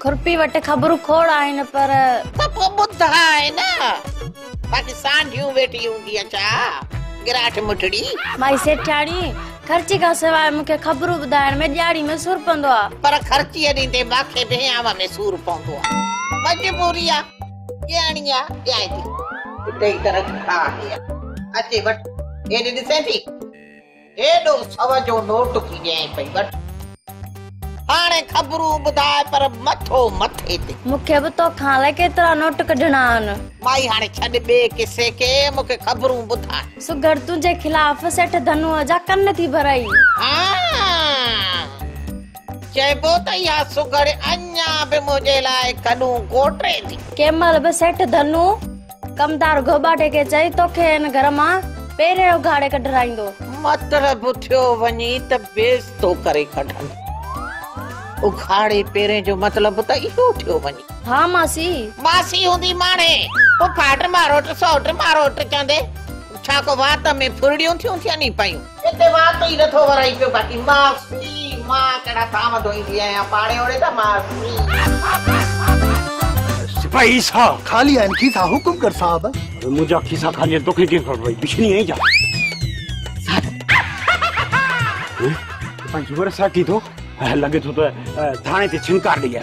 खुरपी वटे खबरू खोड़ आइन पर तो बुद्धा है ना पाकिस्तान यूं बैठी होंगी अच्छा गिराट मुठड़ी माई सेठाणी खर्ची का सिवाय मुखे खबरू बुधाइण में ॾियारी में सुर पंदो आ पर खर्ची ॾींदे माखे बेयावा में सूर पवंदो आ मजबूरी आ ॾियाणिया ॾियाई थी तेई तरह खा अचे वट हे ॾिसे थी एॾो सव जो नोट थी ॾियाई पई वट हाणे खबरू बुधाए पर मथो मथे ते मुखे भी तो खाले केतरा नोट कढणा आहिनि माई हाणे छॾ ॿे किसे के मुखे खबरू बुधाए सुगर तुंहिंजे खिलाफ सेठ धनुअ जा कन थी भराई चइबो त इहा सुगर अञा बि मुंहिंजे लाइ कॾूं कोटरे थी केमल बि सेठ धनु कमदार गोबाटे के चई तोखे हिन घर मां पहिरें उघाड़े कढराईंदो मतलब थियो वञी त बेस तो करे कढनि उखाड़े पहिरें जो मतलब त इहो थियो वञी हाँ मासी मासी हूंदी माणे पोइ फाट मारोट सौट मारोट चंदे छा को वात में फुरड़ियूं थियूं थियनि पयूं हिते वात ई नथो वराई पियो बाक़ी मासी मां कहिड़ा काम धोईंदी आहियां पाणे ओड़े त मासी सिपाही साहब खाली आहिनि खीसा हुकुम कर साहब मुंहिंजा खीसा खाली आहिनि तोखे कीअं ख़बर पई पिछड़ी आई छा पंहिंजी वर सां की थो लगे तो थाने ते छिनकार ॾेई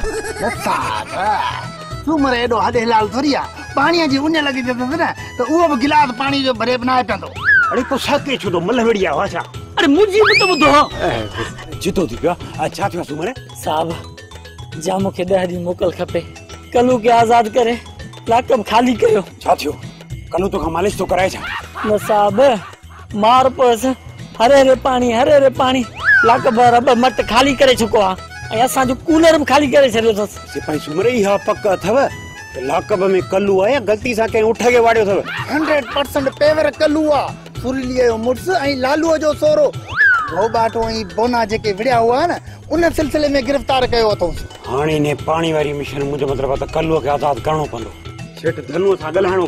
तूं मरे एॾो हॾे हिलाल थोरी आहे पाणीअ जी उन लॻी वेंदुसि न त उहो बि गिलास पाणी जो भरे बनाए पवंदो अरे पोइ साके छो तो मल वेड़ी आहे छा अरे मुंहिंजी बि त ॿुधो जितो थी पियो छा थियो सुमरे साहब जा मूंखे 10 ॾींहं मोकल खपे कलू खे आज़ाद करे लाकब खाली कयो छा थियो कलू तोखां मालिश तो कराए छा न साहब मार पस हरे पाणी लाकब रब मट खाली करे चुको आहे ऐं असांजो कूलर भी खाली करे छॾियो अथसि सिपाही सुमरे इहा पक अथव लाकब में कलू आहे या गलती सां कंहिं उठ के वाड़ियो अथव 100% पेवर कलू आहे सुरीलीअ जो मुड़ुस ऐं लालूअ जो सोरो गोबाटो ऐं बोना जेके विड़िया हुआ न उन सिलसिले में गिरफ़्तार कयो अथऊं हाणे ने पाणी वारी मिशन मुंहिंजो मतिलबु आहे त कलूअ खे आज़ाद करणो पवंदो सेठ धनुअ सां ॻाल्हाइणो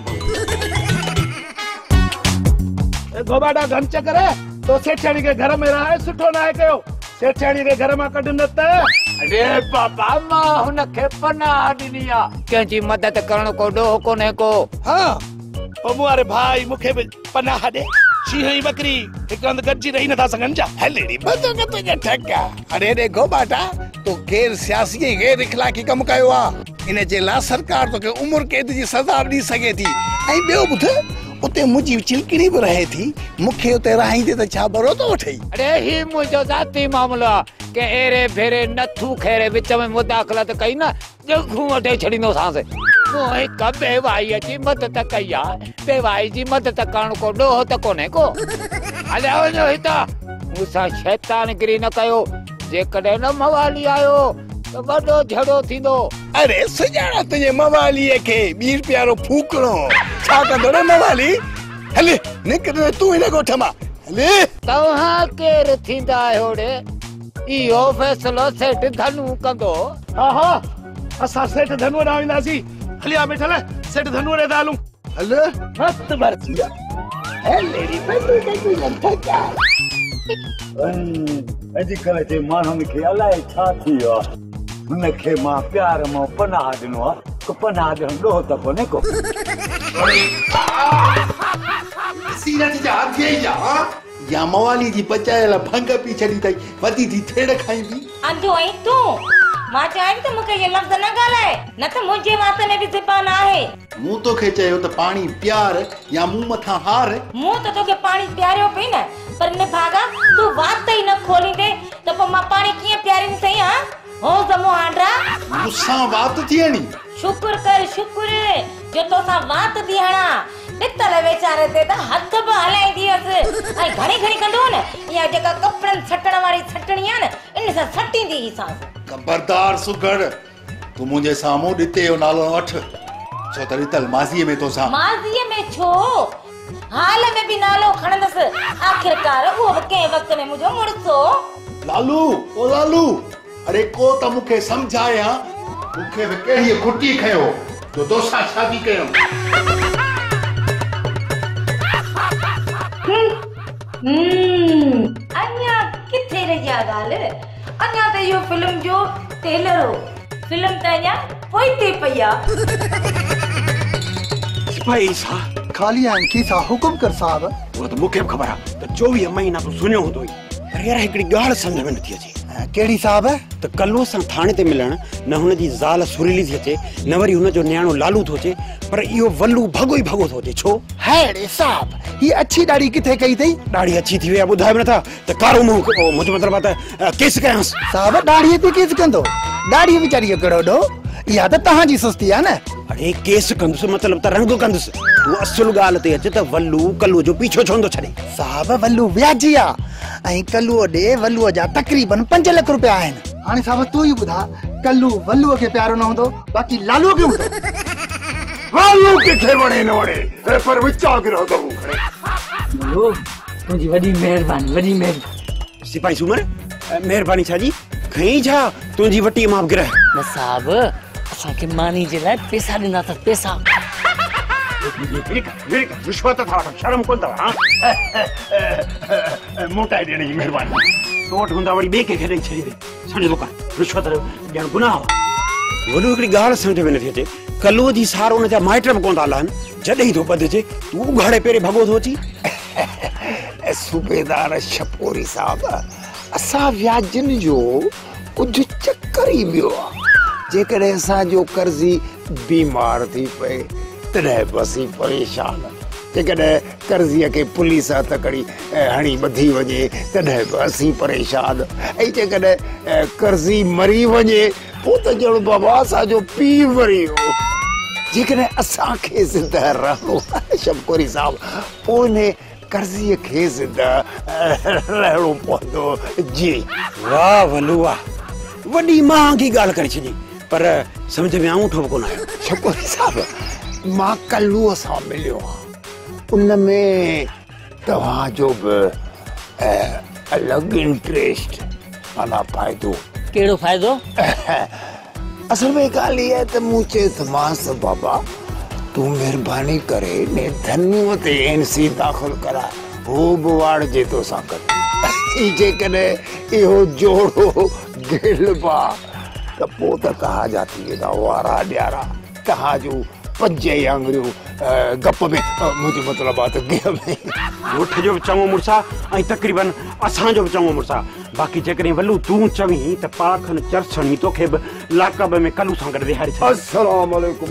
पवंदो गोबाटा घन चकर तो सेठाणी के घर में रहे सुठो ना है कयो सेठाणी के घर में कढ न त अरे बाबा मां हुन खे पनाह ॾिनी आ कंहिंजी मदद करण को ॾोह कोन्हे को हां ओ मुआरे भाई मुखे भी पनाह दे शींहं बकरी हिक हंध गॾिजी रही नथा सघनि जा हलेड़ी बदो न तुंहिंजा ठगा अरे रे गोबाटा तो गैर सियासी ऐं गैर इखलाकी कम कयो आ इन जे लाइ सरकार तोखे उम्र कैद जी सज़ा ॾेई सघे थी ऐं ॿियो ॿुध उते मुंहिंजी चिलकड़ी भी रहे थी मुखे उते रहाईंदे त छा बरो तो वठई अरे ही मुंहिंजो ज़ाती मामलो आहे के एरे भेरे नथू खेरे विच में मुदाख़लत कई न जगू वठे छॾींदो सांस पोइ हिक बेवाईअ जी मदद कई आहे बेवाई जी मदद करण को ॾोह त कोन्हे को हलिया वञो हितां मूंसां शैतानगिरी न कयो जेकॾहिं न मवाली आयो त वॾो झड़ो थींदो अरे सुञाणा तुंहिंजे मवालीअ खे ॿीर प्यारो फूकणो छा कंदो न मवाली हले निकिर तूं हिन ॻोठ मां हले तव्हां केरु थींदा आहियो रे इहो फ़ैसिलो सेठ धनु कंदो हा हा असां सेठ धनुअ ॾांहुं वेंदासीं हलिया बैठल सेठ धनुअ ॾे हलूं हल मस्त भरती आहे हलेड़ी बंदो अॼुकल्ह जे माण्हुनि खे अलाए छा थी वियो आहे हुनखे मां प्यार मां पनाह ॾिनो आहे पनाह ॾियणु ॾोह त कोन्हे को सीरत जा थिए जा या मवाली जी पचायल भंग पी छड़ी तई वदी थी थेड़ खाईंदी अंधो आई तू मां चाहे त मूंखे ये लफ़्ज़ न ॻाल्हाए न त मुंहिंजे वात में बि ज़बान आहे मूं तोखे चयो त पाणी प्यार या मूं मथां हार मूं त तोखे पाणी प्यारियो पई न पर न भागा तू वात ई न खोलींदे त पोइ मां पाणी कीअं प्यारींदी सही हां हो जमो हांडा मूंसां वात थियणी शुक्र कर शुक्र जो तोसां वात थी हणा पितल वेचारे ते त हथ बि हलाईंदी हुअसि ऐं घणी घणी कंदो न इहा जेका कपिड़नि सटण वारी सटणी आहे न इन सां सटींदी ई सांस खबरदार सुगड़ तू मुंहिंजे साम्हूं ॾिते जो नालो वठ छो त ॾितल माज़ीअ में तोसां माज़ीअ में छो हाल में भी नालो खणंदसि आखिरकार उहो बि कंहिं वक़्त में मुंहिंजो मुड़सो लालू ओ लालू अरे को त मूंखे सम्झाया मूंखे बि कहिड़ी खुटी खयो जो तोसां शादी कयो अञा किथे रहिया ॻाल्हि अञा त इहो फिल्म जो टेलर हो फिल्म त अञा पोइते पई आहे। सिपाही साहब खाली आहिनि की सा हुकुम कर साहब। वो तो मूंखे बि ख़बर आहे त 24 महीना तूं सुञो हूंदो ई। पर यार हिकिड़ी ॻाल्हि सम्झ में नथी अचे। कहिड़ी साहब? त कल्ह असां थाणे ते मिलण न हुनजी ज़ाल सुरीली थी अचे न वरी हुनजो न्याणो लालू थो अचे, पर इहो वल्लू भॻो ई भॻो थो अचे। छो? हैड़े साहब ही अच्छी दाढ़ी किथे कई अथई? ॾाढी अच्छी थी वई आहे, ॿुधायो नथा त कारो मुंहुं मुंहिंजो मतिलबु आहे त केस कयांसि। साहब दाढ़ी ते केस कंदो? दाढ़ी वीचारी जो कहिड़ो ॾो? इहा त तव्हांजी सुस्ती आहे न। अरे केस कंदुसि मतिलबु त रंग कंदुसि। तूं असुल ॻाल्हि ते अचे त वल्लू कल्लूअ जो पीछो छो नथो छॾे? साहब वल्लू व्याजी आहे ऐं कल्लूअ ॾे वल्लूअ जा तक़रीबन 5 लख रुपया आहिनि। हाणे साहब तूं ई ॿुधा, कल्लू वल्लूअ खे प्यारो न हूंदो बाक़ी लालूअ खे हूंदो। वल्लू किथे वणे न वणे पर विचा गिरो करूं खणे। बोलो तुंहिंजी वॾी महिरबानी, वॾी महिरबानी। सिपाही सूमर महिरबानी छा जी? खई छा तुंहिंजी वटी मां गिरह? न साहब असांखे मानी जे लाइ पैसा ॾिना अथसि, पैसा। रिश्वत था वठो, शर्म कोन अथव? मोटाए ॾियण जी महिरबानी। तो वटि हूंदा वरी ॿिए कंहिंखे ॾेई छॾींदे। सम्झो कोन रिश्वत ॾियणु गुनाह आहे। वॾो हिकिड़ी ॻाल्हि सम्झ में नथी अचे, कल्लूअ जी सार हुन जा माइट बि कोन था हलाइनि, जॾहिं थो ॿधिजे तूं उघाड़े पहिरें भॻो थो अची। सूबेदार छपोरी साहब, असां व्याजनि जो कुझु चक्कर ई ॿियो आहे। जेकॾहिं असांजो कर्ज़ी बीमार थी पए तॾहिं बि असीं परेशान। जेकॾहिं कर्ज़ीअ खे पुलिस तकड़ी हणी ॿधी वञे तॾहिं बि असीं परेशान। ऐं जेकॾहिं कर्ज़ी मरी वञे पोइ त ॼण बाबा असांजो पीउ मरी वियो। जेकॾहिं असांखे ज़िंदा रहणो आहे शमकोरी साहब, पोइ इन कर्ज़ीअ खे ज़िंदा रहणो पवंदो। जी वाह वल्लू वाह, वॾी महांगी ॻाल्हि करे छॾी, पर सम्झ में आऊं ठो कोन आयो। शमकोरी साहब मां कल्लूअ सां मिलियो आहियां, उन में तव्हांजो बि अलॻि इंट्रेस्ट माना फ़ाइदो। कहिड़ो फ़ाइदो? असल में ॻाल्हि इहा आहे त मूं चयो मांसि बाबा तूं महिरबानी करे ने धनियूं ते एनसी दाख़िल करा, हो बि वाड़जे तोसां गॾु। जेकॾहिं इहो जोड़ो गिलबा त पोइ त तव्हां जा थी वेंदा वारा ॾियारा। तव्हां जूं 5 आङुरियूं गप में, मुंहिंजो मतिलबु आहे त गिह में। ॻोठ जो बि चङो मुड़ुसु आहे ऐं तक़रीबन असांजो बि चङो मुड़ुसु आहे। बाक़ी जेकॾहिं वल्लू तूं चवीं त पाखन चरछणी तोखे बि लाकब में कल्लू सां गॾु विहारे छॾ। अस्सलाम वालेकुम।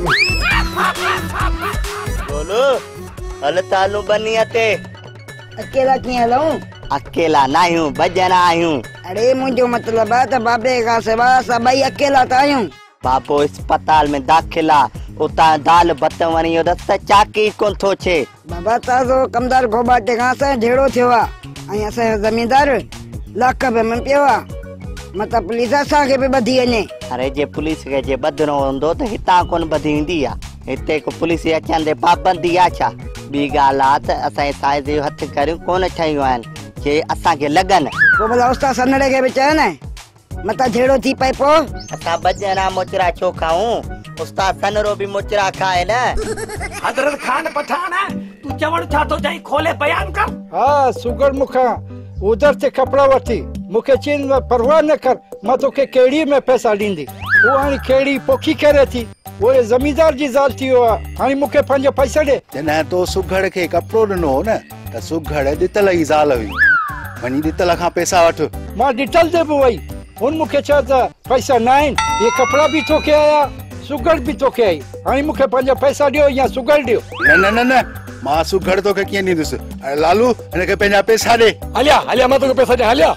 बोलो हल तालू बनिया ते। अकेला कीअं हलूं? अकेला ना आहियूं, भॼन आहियूं। अरे मुंहिंजो मतिलबु आहे त बाबे खां सवाइ असां ॿई अकेला त आहियूं। बाबो अस्पताल में दाख़िल आहे, उतां दाल भत वणी त चाकी कोन थो चे। बाबा ताज़ो कमदार गोबाटे खां असांजो झेड़ो थियो आहे ऐं असांजो ज़मींदार लाकब में पियो आहे। मतिलबु पुलिस असांखे बि ॿधी वञे। अरे जे पुलिस खे जे ॿधिणो हूंदो त हितां कोन ॿधी ईंदी आहे। हिते को पुलिस अचण ते पाबंदी आहे छा? ॿी ॻाल्हि आहे त असांजे साइज़ जूं हथ करियूं कोन ठहियूं आहिनि जे असांखे लॻनि। पोइ भला उस्ताद सनड़े खे बि चयो न मतां झेड़ो थी पए पोइ असां भॼन मोचरा छो खाऊं? उस्ताद सनरो बि मोचरा खाए न। हज़रत खान पठान तू चवण छा थो चाहीं, खोले बयान कर। हाँ सुगर मुखा उधर से कपड़ा वठी मुखे चीन में परवाह न कर, मां तोखे केड़ी में पैसा ॾींदी। वो हाणे केड़ी पोखी करे थी, वो जमींदार जी ज़ाल थी वियो आहे। हाणे मुखे पंहिंजा पैसा ॾे। जॾहिं तो सुघड़ खे कपिड़ो ॾिनो हो न त सुघड़ ॾितल जी ज़ाल हुई, वञी ॾितल खां पैसा वठ। मां ॾितल ते बि वई, हुन मूंखे चयो त पैसा न आहिनि, ये कपिड़ा बि तोखे आया, सुघड़ बि तोखे आई। हाणे मूंखे पंहिंजा पैसा ॾियो या सुघड़ ॾियो। न न न न मां सुघड़ तोखे कीअं ॾींदुसि? अरे लालू हिनखे पंहिंजा पैसा ॾे। हलिया हलिया मां तोखे पैसा ॾियां, हलिया।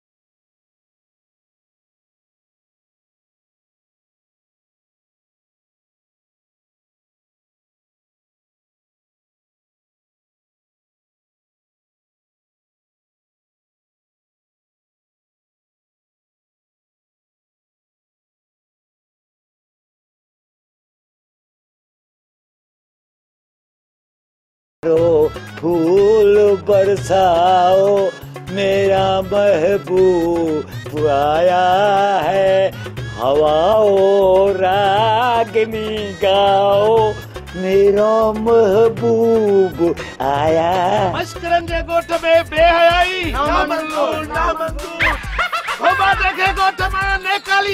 फूल बरसाओ मेरा महबूब आया है, हवाओ रागनी गाओ मेरा महबूब आया। मस्करन जे गोठ में बेहयाई ना मंजूर, ना मंजूर। गोबा देखे गोठ मां निकाली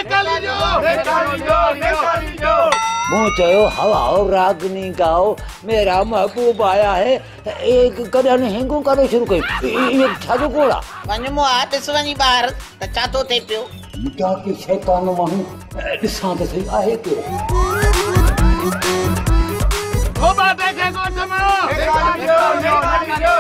जो मुँह चयो हवा रागनी गाओ मेरा महबूब आया है एक कदन हिंगू करो शुरू कई ये छाजो कोड़ा वञ मुआ ॾिस वञी ॿाहिर त छा थो थिए पियो क्या की शैतान माण्हू ॾिसां त सही आहे के गोबाटे खे गोठ मां निकाली जो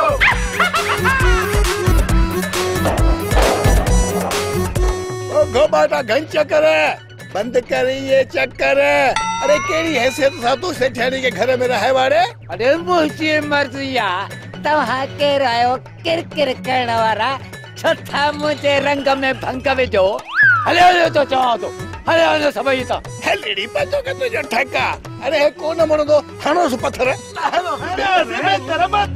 ओ गोबाटा घंच करे बंद कर ये चक्कर अरे केड़ी हैसियत सा तू सेठानी के घर में रहे वारे अरे मुझे मर्जिया तव्हां केर आयो किरकिर करण वारा छथा मुझे रंग में भंग विझो हले तो चवां तो हले सभई तो हेलड़ी पतो के तुझो ठका अरे कोन मनो तो हणो सु पत्थर हलो तरबत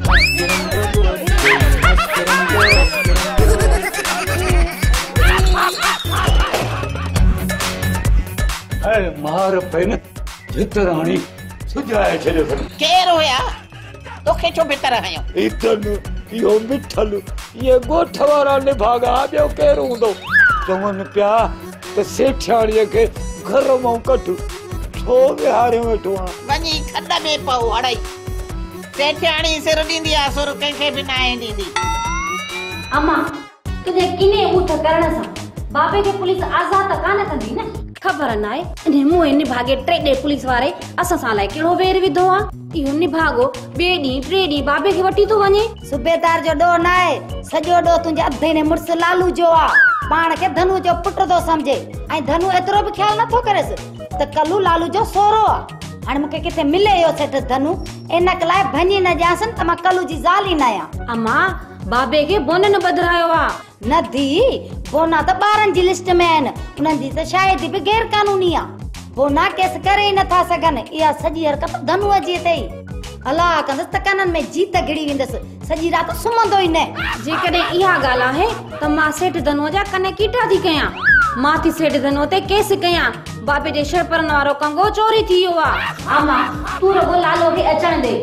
अरे मार पेन भितराणी सुजाए छॾियो केर हुया तोखे छो भितर हयो इतन यो मिठल ये गोठ वारा निभागा ॿियो केर हूंदो चवनि पिया त सेठाणीअ खे घर मां कढ छो विहारे वेठो आहे वञी खॾ में पऊ अड़ाई सेठाणी सिर ॾींदी आहे सुर कंहिंखे बि न ॾींदी अम्मा तुझे किने ऊठ करण सां बाबे खे पुलिस आज़ाद कान कंदी न खबर न आहे इन मुंह निभागे टे पुलिस वारे असां सां लाइ कहिड़ो वेर विधो आहे इहो निभागो ॿिए ॾींहुं टे ॾींहुं बाबे खे वठी थो वञे सूबेदार जो ॾोह न आहे सॼो ॾोह तुंहिंजे अधे ने मुड़ुस लालू जो आहे पाण खे धनु जो पुटु थो सम्झे ऐं धनु एतिरो बि ख्याल नथो करेसि त कल्लू लालू जो सोरो आहे हाणे मूंखे किथे मिले इहो सेठ धनु इन लाइ भञी न ॼांसनि त मां कल्लू जी ज़ाल ई न आहियां अम्मा बाबे खे बोन न बदिरायो आहे न धी बोना त ॿारनि जी लिस्ट में आहिनि उन्हनि जी त शायदि बि गैर कानूनी आहे बोना केस करे ई नथा सघनि इहा सॼी हरकत धनुअ जी अथई अला कंदसि त कननि में जीत गिड़ी वेंदसि सॼी राति सुम्हंदो ई न जेकॾहिं इहा ॻाल्हि आहे त मां सेठ धनुअ जा कन कीटा थी कयां मां थी सेठ धनुअ ते केस कयां बाबे जे शरपरन वारो कंगो चोरी थी वियो आहे अम्मा तूं रुगो लालो खे अचण दे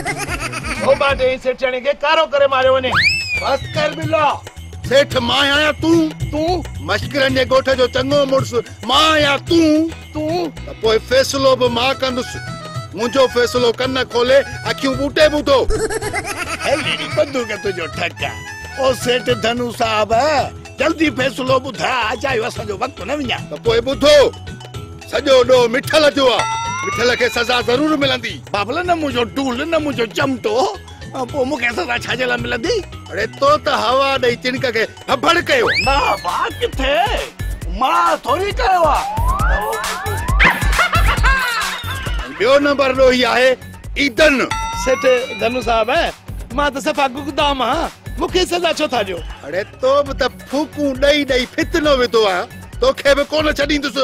ओ बाटे सेठाणी खे कारो करे मारियो वने बस कर बिलो सेठ मां आया तू मश्करन जे गोठ जो चंगो मुड़स मां आया तू त पोइ फैसलो बि मां कंदुसि मुंहिंजो फैसलो कन खोले अखियूं बूटे बूटो हेली बंदू के तुझो ठका ओ सेठ धनु साहब जल्दी फैसलो ॿुधा अचायो असांजो वक़्तु न विञा त पोइ ॿुधो सॼो ॾोह मिठल जो आहे मिठल खे सज़ा ज़रूर मिलंदी बाबल न मुंहिंजो टूल न मुंहिंजो चमटो पोइ मूंखे सज़ा छाजे लाइ मिलंदी अरे तो त हवा ॾेई तिणक खे हबड़ कयो ना मां किथे मां थोरी कयो आहे ॿियो नंबर ॾोही आहे ईदन सेठ धनु साहब मां त सफ़ा गुगदाम आहियां मूंखे सज़ा छो था ॾियो अरे तो बि त फूकूं ॾेई ॾेई फितनो विधो आहे तोखे बि कोन छॾींदुसि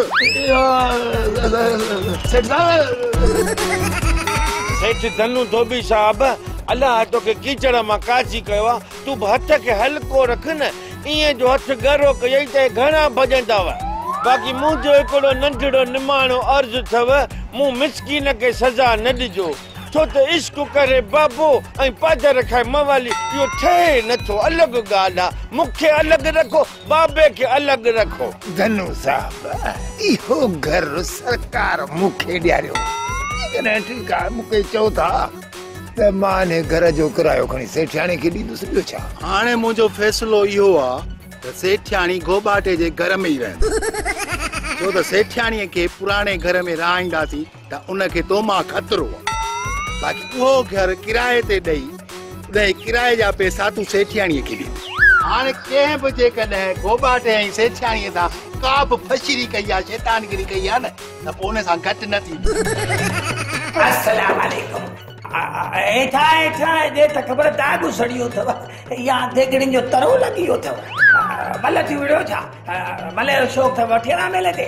सेठ धनु धोबी साहब अल्लाह तोखे कीचड़ मां काची कयो आहे तूं बि हथ खे हल्को रख न ईअं जो हथ गरो कयई त घणा भॼंदा हुआ बाक़ी मुंहिंजो हिकिड़ो नंढड़ो निमाणो अर्ज़ु अथव मूं मिसकीन खे सज़ा न ॾिजो छो त इश्क करे बाबो ऐं पादर खाए मवाली इहो ठहे नथो अलॻि ॻाल्हि आहे मूंखे अलॻि रखो बाबे खे अलॻि रखो धनु साहब इहो घर सरकार मूंखे ॾियारियो ठीकु आहे मूंखे चओ था त मां ने घर जो किरायो खणी सेठाणी खे ॾींदुसि ॿियो छा हाणे मुंहिंजो फ़ैसिलो इहो आहे त सेठाणी गोबाटे जे घर में ई रहंदी छो त सेठाणीअ खे पुराणे घर में रहाईंदासीं त उनखे तो मां ख़तरो आहे बाक़ी उहो घर किराए ते ॾेई उन किराए जा पैसा तूं सेठाणीअ खे ॾींदी हाणे कंहिं बि जेकॾहिं गोबाटे ऐं सेठाणीअ सां का बि फशीरी कई आहे शैतानगिरी कई आहे न त पोइ उन सां घटि न थींदी अस्सलाम वालेकुम एठा दे त ख़बर दाग सड़ियो अथव या देगड़िन जो तरो लॻी वियो अथव मल थी विड़ियो छा मले जो शौक़ अथव ठेरा मेले ते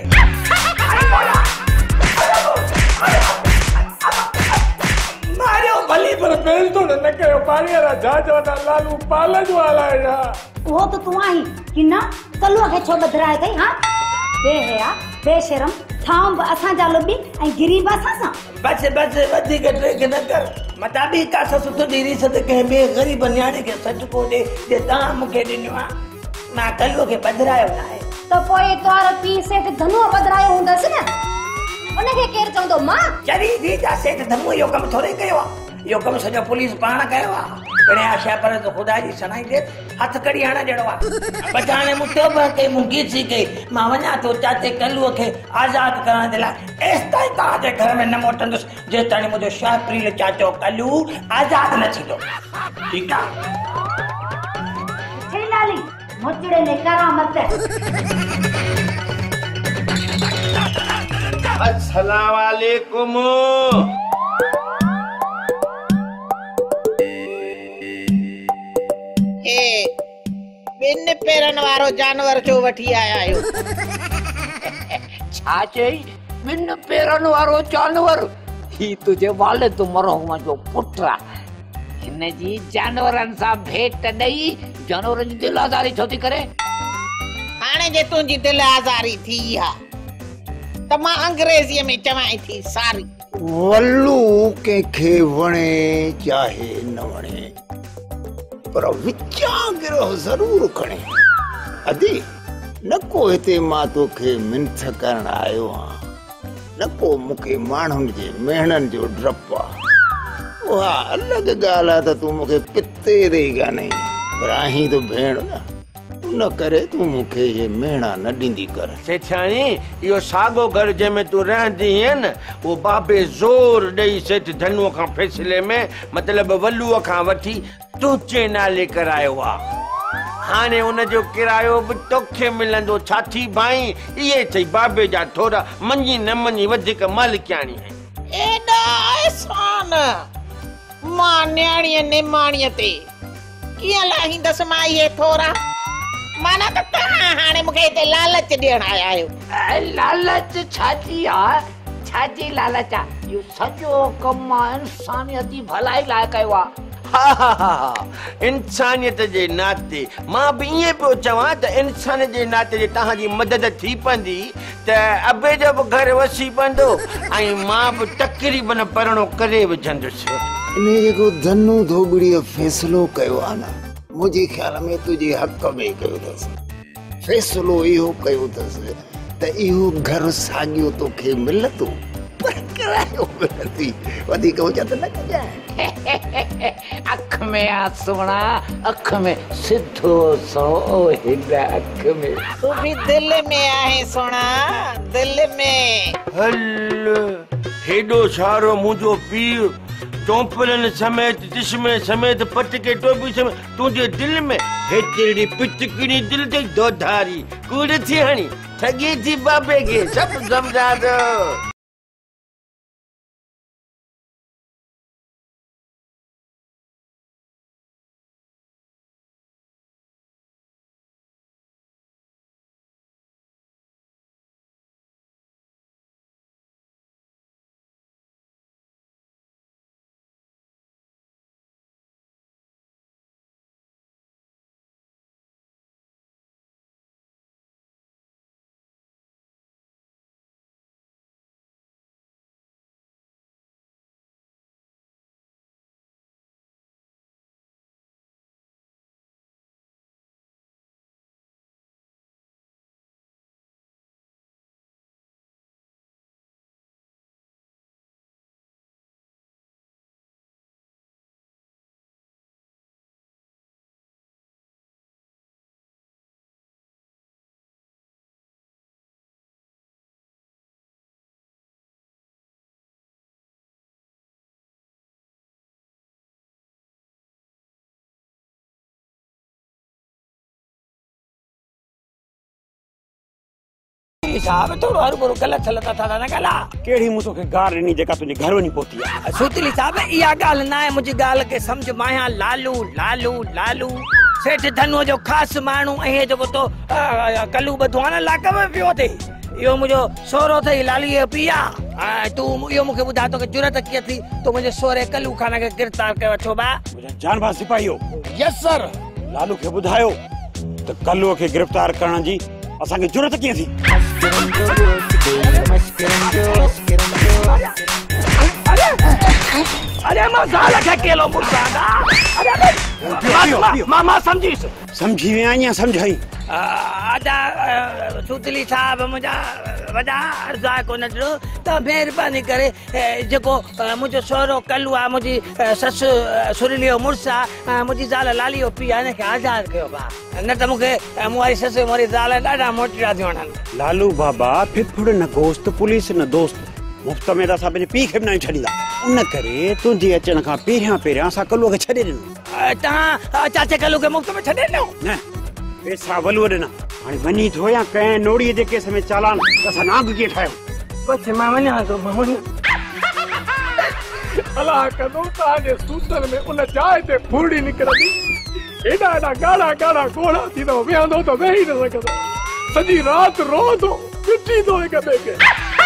मारियो भली पर बेल तो न कयो पाणी वारा जहाज वारा लालू पालज वाला है वो तो तू आई कि ना कल्लू खे छो बदराए गई हां बेहया बेशरम थाम असा जा लबी ऐं गिरीब असा सा बस वधी के न कर मताबी का सुठो दीरी सद के बे गरीब न्याणे के सच को दे ता मुके दिनो मां कल्लू के बदरायो ना है त पोइ तोर पी सेठ धनु बदरायो हूंदसि न उनखे केर चवंदो मां जॾहिं थी जा सेठ धनु इहो कमु थोरे कयो आहे इहो कमु सॼो पुलिस पाण कयो आहे पिणिया शइ पर तो ख़ुदा जी सनाई दे हथ कड़ी हण जहिड़ो आहे बचाने मूं तौबा कई मूं गीची कई मां वञा थो चाचे कल्लूअ खे आज़ादु करण जे लाइ एसि ताईं तव्हांजे घर में न मोटंदुसि जेसि ताईं मुंहिंजो शाहप्रील चाचो कल्लू आज़ादु न थींदो ठीकु आहे लाली मुचड़े में करामत अस्सलाम वालेकुम बिन पेरन वारो जानवर जो वठी आया आयो छा चई बिन पेरन वारो जानवर ही तुझे वालिद मरहूम जो पुट आहे हिन जी जानवरनि सां भेट ॾेई जानवरनि जी दिल आज़ारी छो थी करे हाणे जे तुंहिंजी दिल आज़ारी थी आहे त मां अंग्रेज़ीअ में चवां थी सारी वल्लू कंहिंखे वणे चाहे न वणे पर विचा गिरह ज़रूर खणे अदी न को हिते मां तोखे मिंथ करण आयो आहियां न को मूंखे माण्हुनि जे मेहणनि जो डपु आहे उहा अलॻि ॻाल्हि आहे त तूं मूंखे पिते ॾेई ॻाल्हाई पर आहीं त भेण न न करे तूं मूंखे इहे मेहणा न ॾींदी कर सेठाणी इहो साॻो घर जंहिंमें तूं रहंदी आहीं न उहो बाबे ज़ोर ॾेई सेठ धनुअ खां फ़ैसिले में मतिलबु वल्लूअ खां वठी तुंहिंजे नाले करायो आहे हाणे उनजो किरायो बि तोखे मिलंदो छा थी भाई इहे चई बाबे जा थोरा मञी न मञी वधीक मालिकियाणी आहे एॾा अहसान मां न्याणीअ निमाणीअ ते कीअं लाहींदसि मां इहे थोरा माना त तव्हां हाणे मूंखे हिते लालच ॾियण आया आहियो लालच छाजी आहे छाजी लालच आहे इहो सॼो कमु इंसानियत जी भलाई लाइ कयो आहे इंसानियत जे नाते मां बि ईअं पियो चवां त इंसान जे नाते जे तव्हांजी मदद थी पवंदी त अबे जो बि घर वसी पवंदो ऐं मां बि तक़रीबन परणो करे विझंदुसि इन जेको धनु धोबड़ीअ फ़ैसिलो कयो आहे न मुझे ख्याल में तुझे हक में कयो अथसि फ़ैसिलो इहो कयो अथसि त इहो घर साॻियो तोखे मिलंदो पर किरायो मिलंदी वधीक हुजे त न कजांइ अख में आसुणा अख में सिधो सो हिन अख में तू भी दिल में आहे सोना दिल में हल हेॾो सारो मुंहिंजो पीउ चौंपलनि समेत चश्मे समेत पटके टोपी समेत तुंहिंजे दिल में हेतिरी पिचकिड़ी दिल ते दोधारी कूड़ थी हणी ठगी थी बाबे खे सभु सम्झा थो साहब थोड़ो हर बुरो गलत हलता था ना गला केड़ी मु तोखे गार नी जेका तुझे घर वनी पोती है सुतली साहब या गाल ना है मुझे गाल के समझ माया लालू लालू लालू सेठ धनु जो खास मानू ए जो तो कलू बधवाना लाका में पियो थे यो मुझे सोरो थे लाली पिया तू यो मुके बुधा तो के जरूरत की थी तो मुझे सोरे कलू खाना के गिरफ्तार कर वठो बा मुझे जानबाज सिपाहियो यस सर लालू के बुधायो तो कलू के गिरफ्तार करण जी असा के जरूरत की थी अरे अरे मां ज़ाल खे केलो मुर्सादा अरे मां समझी विया या समझाई आजा सुतली साहब मुझा वॾा अर्ज़ आहे कोन ॾिनो त महिरबानी करे जेको मुंहिंजो सोहरो कल्लू आहे मुंहिंजी ससु सुरीलियो मुड़ुसु आहे मुंहिंजी ज़ाल लालियो पीउ आहे हिनखे आज़ादु कयो भाउ न त मूंखे मूं वारी ससु वारी ज़ाल ॾाढा मोटिड़ा थियूं वणनि लालू बाबा फिफड़ न गोश्त पुलिस न दोस्त मुफ्त में असां पंहिंजे पीउ खे बि न छॾींदा उन करे तुंहिंजे अचण खां पहिरियां असां कल्लूअ खे छॾे ॾिनो तव्हां चाचे कल्लू खे मुफ्त में छॾे ॾिनो न पैसा वलूअ ॾिना हाणे वञी थो या कंहिं नोड़ीअ जे केस में चालान त असां नांग कीअं ठाहियूं बसि मां वञां थो मां वञां अलाह कंदो तव्हांजे सूतल में उन जाइ ते फूड़ी निकिरंदी एॾा ॻाढ़ा ॻाढ़ा ॻोढ़ा थींदो वेहंदो त वेही न सघंदो सॼी राति रोंदो पिटींदो हिक ॿिए खे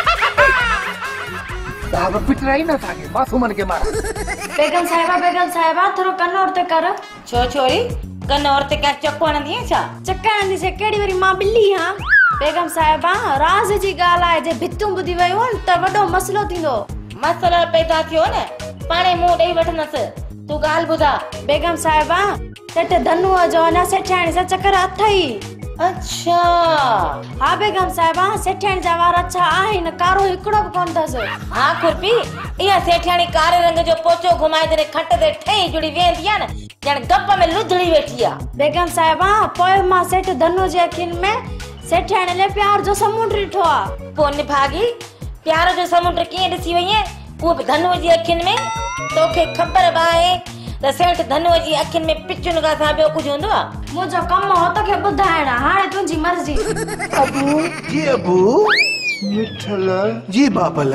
साहब पिटराई न असांखे मासूमनि खे मारा बेगम साहिबा थोरो कन और ते कर छो छोरी कन और ते क्या चक्को हणंदी आहे छा चक्का हणंदी से केड़ी वरी मां बिल्ली हां बेगम साहिबा राज़ जी ॻाल्हि आहे जे भितूं ॿुधी वयूं त वॾो मसलो थींदो मसलो पैदा थियो न पाणे मुंहुं ॾेई वठंदसि तूं ॻाल्हि ॿुधा बेगम साहिबा सेठ धनुअ जो अञा सेठाणी सां चकर अथई अच्छा हा बेगम साहिबा सेठाणी जा वार अच्छा आहिनि कारो हिकिड़ो बि कोन अथसि हा खुरपी इहा सेठाणी कारे रंग जो पोचो घुमाए करे खट ते ठही जुड़ी वेंदी आहे न ॼण गप में लुधड़ी वेठी आहे बेगम साहिबा पोइ मां सेठ धनु जे अखियुनि में सेठाणी ले प्यार जो समुंड ॾिठो आहे पोइ निभागी प्यार जो समुंड कीअं ॾिसी वई आहे उहो बि धनुअ जी अखियुनि में तोखे ख़बर बि आहे त सेठ धनुअ जी अखियुनि में पिचुन खां ॿियो कुझु हूंदो आहे मुंहिंजो कमु हो तोखे ॿुधाइण हाणे तुंहिंजी मर्ज़ी अबू मिठल जी बाबल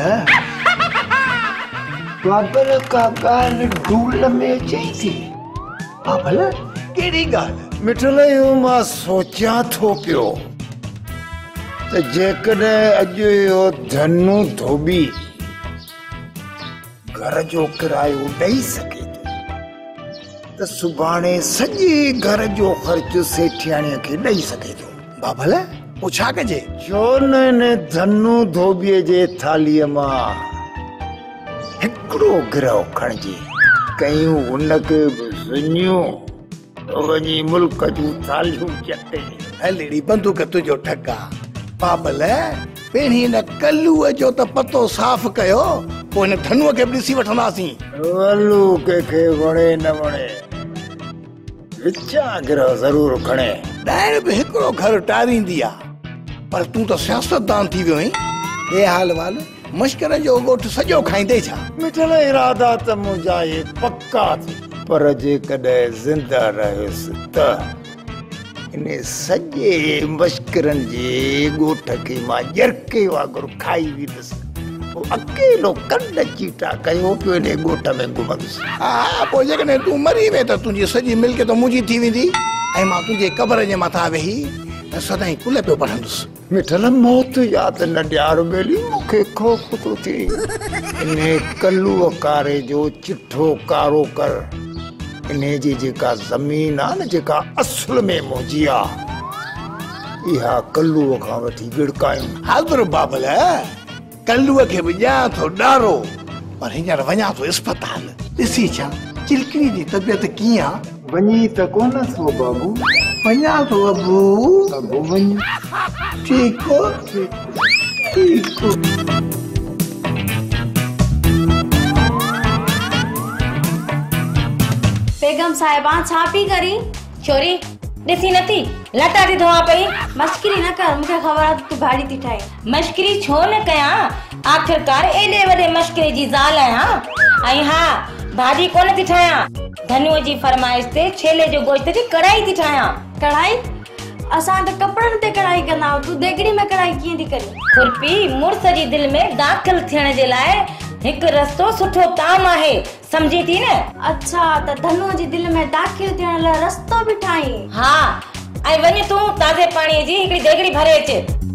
का ॻाल्हि ढूल में चई थी बाबल कहिड़ी ॻाल्हि मिठल इहो मां सोचियां थो पियो त जेकॾहिं अॼु इहो धनु धोबी घर जो किरायो ॾेई सघे त सुभाणे सॼे घर जो ख़र्च सेठियाणीअ खे ॾेई सघे थो बाबल पोइ छा कजे छो न धनु धोबीअ जे थालीअ मां हिकिड़ो गिरह खणिजे कयूं हुनखे बि सुञियूं वञी मुल्क जूं थालियूं चटे हलेड़ी बंदूक तुंहिंजो ठगा बाबल पहिरीं हिन कल्लूअ जो त पतो साफ़ कयो पोइ हिन धनुअ खे बि ॾिसी वठंदासीं वल्लू कंहिंखे वणे न वणे विचा गिरह ज़रूर खणे ॾाइण बि हिकिड़ो घर टारींदी आहे पर तूं त सियासतदान थी वियो आहीं हे हाल वाल मश्करनि जो ॻोठ सॼो खाईंदे छा मिठल इरादा त मुंहिंजा ये पक्का थी पर जेकॾहिं ज़िंदा रहियुसि त इन सॼे मश्करनि जे ॻोठ खे मां जरके वांगुरु खाई वेंदुसि पोइ अकेलो कंड चीटा कयो पियो इन ॻोठ में घुमंदुसि हा पोइ जेकॾहिं तूं मरी वए त तुंहिंजी सॼी मिल्कियत मुंहिंजी थी वेंदी ऐं मां तुंहिंजे क़बर जे मथां वेही सदाईं कुल पियो पढ़ंदुसि मिठल मौत यादि न ॾियार बेली मूंखे ख़ौफ़ थो थिए इन कल्लूअ कारे जो चिठो कारो कर इन जी जेका ज़मीन आहे न जेका असुल में मुंहिंजी आहे इहा कल्लूअ खां वठी विड़कायूं हाज़ुर बाबल कल्लूअ खे बि ॼां थो ॾारो पर हींअर वञा थो इस्पताल ॾिसी छा चिलकड़ी जी तबियत कीअं आहे वञी त कोन थो बाबू वञा थो अबू अबू वञ ठीकु ठीकु बेगम साहिबा छा पई करी छोरी ॾिसी नथी लटा थी धोआ पई मश्करी न कर मूंखे ख़बर आहे तूं भाॼी थी ठाहे मश्करी छो न कयां आख़िरकार एॾे वॾे मश्करे जी ज़ाल आहियां ऐं हा भाॼी कोन थी ठाहियां धनुअ जी फरमाइश ते छेले जो गोश्त जी कढ़ाई थी ठाहियां कढ़ाई असां त कपड़नि ते कढ़ाई कंदा आहियूं तूं देगड़ी में कढ़ाई कीअं थी करी खुरपी मुड़ुस जी दिलि में दाख़िल थियण जे लाइ हिकु रस्तो सुठो ताम आहे समझी थी न अच्छा त धनुअ जी दिलि में दाख़िल थियण लाइ रस्तो बि ठाहीं हा ऐं वञ तूं ताज़े पाणीअ जी हिकिड़ी देगड़ी भरे अच